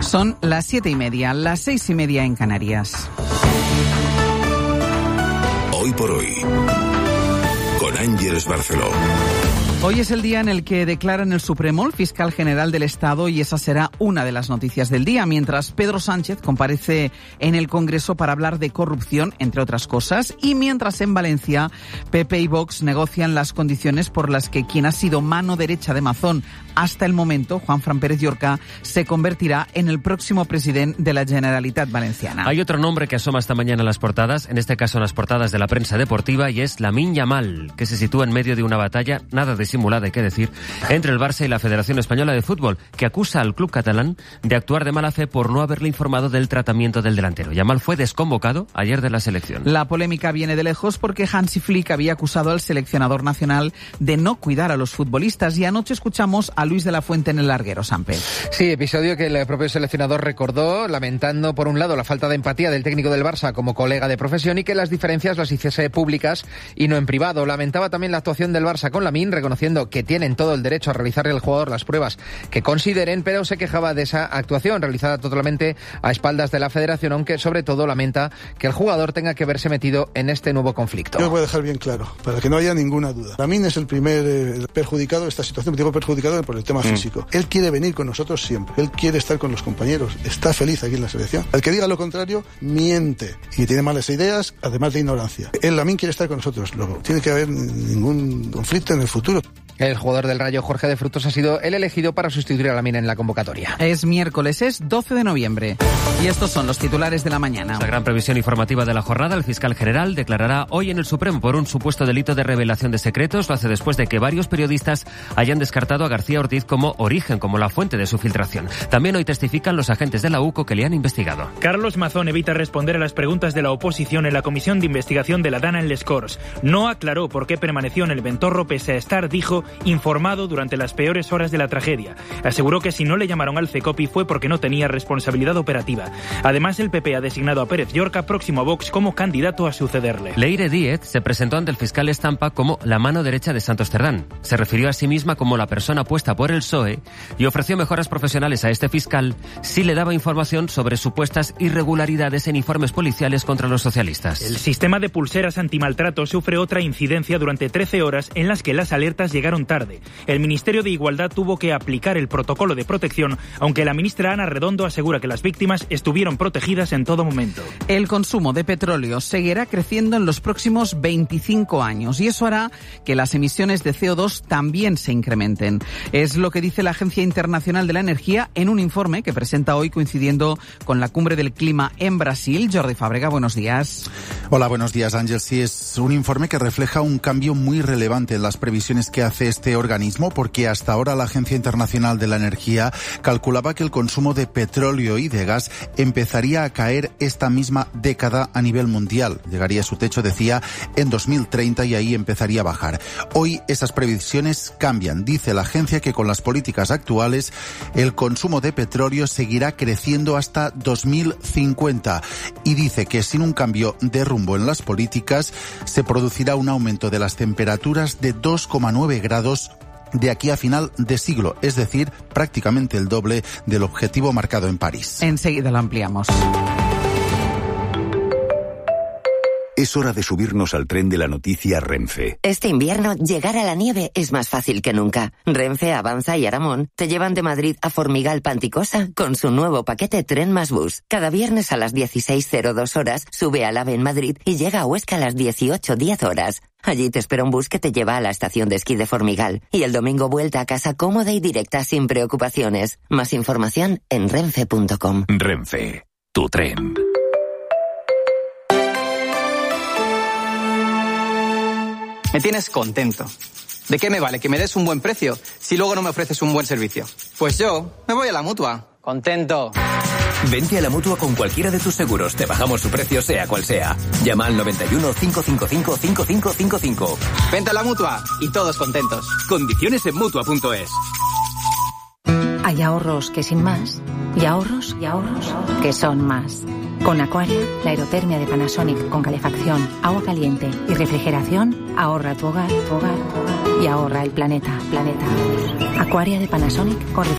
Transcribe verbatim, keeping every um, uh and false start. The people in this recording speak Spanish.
Son las siete y media, las seis y media en Canarias. Hoy por hoy, con Ángeles Barceló. Hoy es el día en el que declara en el Supremo el fiscal general del Estado y esa será una de las noticias del día, mientras Pedro Sánchez comparece en el Congreso para hablar de corrupción, entre otras cosas, y mientras en Valencia P P y Vox negocian las condiciones por las que quien ha sido mano derecha de Mazón hasta el momento, Juanfran Pérez Llorca, se convertirá en el próximo presidente de la Generalitat Valenciana. Hay otro nombre que asoma esta mañana en las portadas, en este caso en las portadas de la prensa deportiva, y es Lamine Yamal, que se sitúa en medio de una batalla, nada disimulada hay que decir, entre el Barça y la Federación Española de Fútbol, que acusa al club catalán de actuar de mala fe por no haberle informado del tratamiento del delantero. Yamal fue desconvocado ayer de la selección. La polémica viene de lejos porque Hansi Flick había acusado al seleccionador nacional de no cuidar a los futbolistas, y anoche escuchamos a Luis de la Fuente en el larguero, Samper. Sí, episodio que el propio seleccionador recordó, lamentando por un lado la falta de empatía del técnico del Barça como colega de profesión y que las diferencias las hiciese públicas y no en privado. Lamentaba también la actuación del Barça con Lamine, reconociendo que tienen todo el derecho a realizarle al jugador las pruebas que consideren, pero se quejaba de esa actuación realizada totalmente a espaldas de la Federación, aunque sobre todo lamenta que el jugador tenga que verse metido en este nuevo conflicto. Yo voy a dejar bien claro, para que no haya ninguna duda. Lamine es el primer eh, perjudicado de esta situación, digo perjudicado por el tema mm. físico. Él quiere venir con nosotros siempre, él quiere estar con los compañeros, está feliz aquí en la selección. El que diga lo contrario, miente y tiene malas ideas, además de ignorancia. Él, Lamine, quiere estar con nosotros, luego tiene que haber ningún conflicto en el futuro. El jugador del Rayo, Jorge de Frutos, ha sido el elegido para sustituir a Lamine en la convocatoria. Es miércoles, es doce de noviembre. Y estos son los titulares de la mañana. La gran previsión informativa de la jornada, el fiscal general declarará hoy en el Supremo por un supuesto delito de revelación de secretos. Lo hace después de que varios periodistas hayan descartado a García Ortiz como origen, como la fuente de su filtración. También hoy testifican los agentes de la U C O que le han investigado. Carlos Mazón evita responder a las preguntas de la oposición en la comisión de investigación de la Dana en Les Corts. No aclaró por qué permaneció en el Ventorro pese a estar, dijo, informado durante las peores horas de la tragedia. Aseguró que si no le llamaron al CECOPI fue porque no tenía responsabilidad operativa. Además, el P P ha designado a Pérez Llorca, próximo a Vox, como candidato a sucederle. Leire Díez se presentó ante el fiscal Estampa como la mano derecha de Santos Cerdán. Se refirió a sí misma como la persona puesta por el P S O E y ofreció mejoras profesionales a este fiscal si le daba información sobre supuestas irregularidades en informes policiales contra los socialistas. El sistema de pulseras antimaltrato sufre otra incidencia durante trece horas en las que las alertas llegaron tarde. El Ministerio de Igualdad tuvo que aplicar el protocolo de protección, aunque la ministra Ana Redondo asegura que las víctimas estuvieron protegidas en todo momento. El consumo de petróleo seguirá creciendo en los próximos veinticinco años y eso hará que las emisiones de C O dos también se incrementen. Es lo que dice la Agencia Internacional de la Energía en un informe que presenta hoy coincidiendo con la Cumbre del Clima en Brasil. Jordi Fábrega, buenos días. Hola, buenos días, Ángel. Sí, es un informe que refleja un cambio muy relevante en las previsiones que hace este organismo, porque hasta ahora la Agencia Internacional de la Energía calculaba que el consumo de petróleo y de gas empezaría a caer esta misma década a nivel mundial. Llegaría a su techo, decía, en dos mil treinta y ahí empezaría a bajar. Hoy esas previsiones cambian. Dice la agencia que con las políticas actuales el consumo de petróleo seguirá creciendo hasta dos mil cincuenta y dice que sin un cambio de rumbo en las políticas se producirá un aumento de las temperaturas de dos coma nueve grados de aquí a final de siglo, es decir, prácticamente el doble del objetivo marcado en París. Enseguida lo ampliamos. Es hora de subirnos al tren de la noticia Renfe. Este invierno, llegar a la nieve es más fácil que nunca. Renfe, Avanza y Aramón te llevan de Madrid a Formigal Panticosa con su nuevo paquete Tren más Bus. Cada viernes a las dieciséis cero dos horas sube al AVE en Madrid y llega a Huesca a las dieciocho diez horas. Allí te espera un bus que te lleva a la estación de esquí de Formigal. Y el domingo vuelta a casa cómoda y directa sin preocupaciones. Más información en renfe punto com. Renfe, tu tren. Me tienes contento. ¿De qué me vale que me des un buen precio si luego no me ofreces un buen servicio? Pues yo me voy a la Mutua. Contento. Vente a la Mutua con cualquiera de tus seguros. Te bajamos su precio sea cual sea. Llama al noventa y uno, cinco cinco cinco, cinco cinco cinco cinco. Vente a la Mutua y todos contentos. Condiciones en Mutua punto es. Hay ahorros que sin más y ahorros y ahorros que son más. Con Aquaria, la aerotermia de Panasonic con calefacción, agua caliente y refrigeración ahorra tu hogar, tu hogar, tu hogar y ahorra el planeta, planeta. Aquaria de Panasonic con